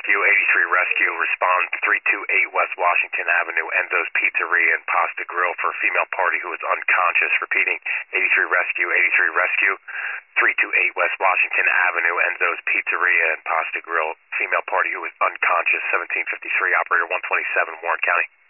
Rescue, 83 Rescue, respond 328 West Washington Avenue, Enzo's Pizzeria and Pasta Grill for a female party who is unconscious. Repeating, 83 Rescue, 83 Rescue, 328 West Washington Avenue, Enzo's Pizzeria and Pasta Grill, female party who is unconscious, 1753, operator 127, Warren County.